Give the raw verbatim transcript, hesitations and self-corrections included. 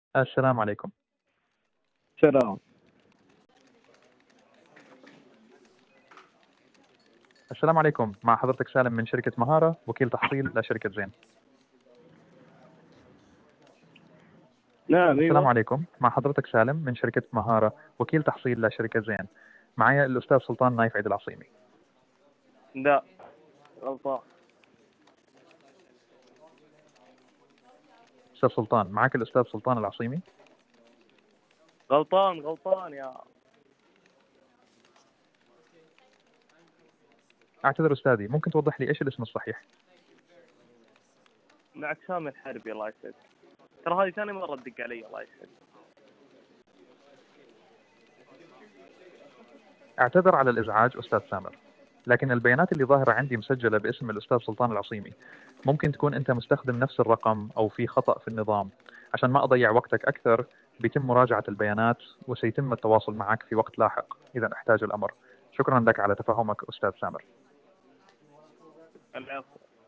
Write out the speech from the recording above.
السلام عليكم. سلام. السلام عليكم، مع حضرتك سالم من شركة مهارة، وكيل تحصيل لشركة زين. نعم، السلام ايوه. عليكم، مع حضرتك سالم من شركة مهارة، وكيل تحصيل لشركة زين. معايا الأستاذ سلطان نايف عيد العصيمي. لا، غلطان. أستاذ سلطان، معك الأستاذ سلطان العصيمي. غلطان غلطان يا أعتذر أستاذي، ممكن توضح لي إيش الاسم الصحيح؟ معك سامي الحربي، الله يسعدك. ترى هذه ثاني مرة تدق علي، الله يسعدك. أعتذر على الإزعاج أستاذ سامر، لكن البيانات اللي ظاهرة عندي مسجلة باسم الأستاذ سلطان العصيمي. ممكن تكون أنت مستخدم نفس الرقم أو في خطأ في النظام. عشان ما أضيع وقتك أكثر، بيتم مراجعة البيانات وسيتم التواصل معك في وقت لاحق إذا احتاج الأمر. شكرا لك على تفهمك أستاذ سامر. العفو.